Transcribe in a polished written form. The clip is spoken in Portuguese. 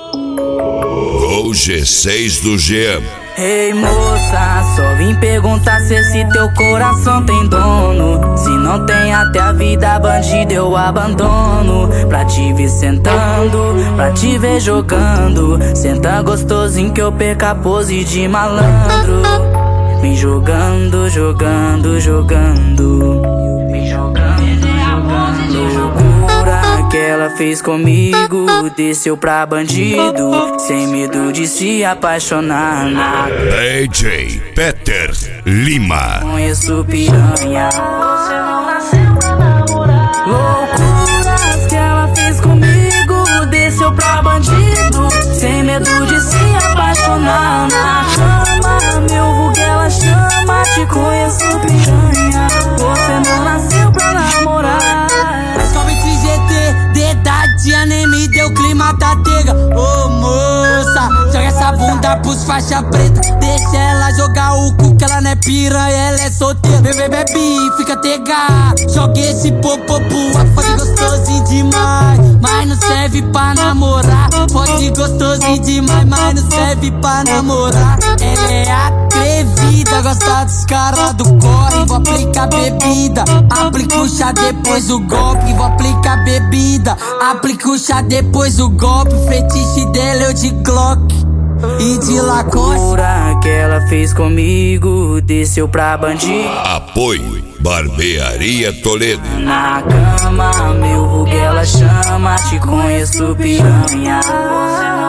O G6 do Jean. Ei moça, só vim perguntar se esse teu coração tem dono. Se não tem, até a vida bandida eu abandono. Pra te ver sentando, pra te ver jogando. Senta gostosinho que eu perca a pose de malandro. Vem jogando, jogando, jogando. Vem jogando, jogando. Loucura que ela fez comigo, desceu pra bandido, sem medo de se apaixonar. DJ Peter Lima. Conheço piranha, você não nasceu pra namorar. Loucuras que ela fez comigo, desceu pra bandido, sem medo de se apaixonar. Na cama, meu vulgo ela chama, te conheço piranha, você não nasceu pra namorar. Somente GT, dedadinha nem me deu clima da tega. Ô moça, joga essa bunda pros faixa preta. Deixa ela jogar o cu que ela não é piranha, ela é solteira. Bebê, bebe, fica tega. Joga esse popopu, pode gostosinho demais, mas não serve pra namorar. Pode gostosinho demais, mas não serve pra namorar. Ela é atrevida, gosta dos caras do corre. Vou aplicar bebida, aplica o chá depois o golpe. Vou aplicar bebida, aplica o chá depois o golpe. Fetiche dela eu de Glock e de Lacoste. Loucura que ela fez comigo, desceu pra bandido. Apoio Barbearia Toledo. Na cama, meu vulgo ela chama, te conheço piranha.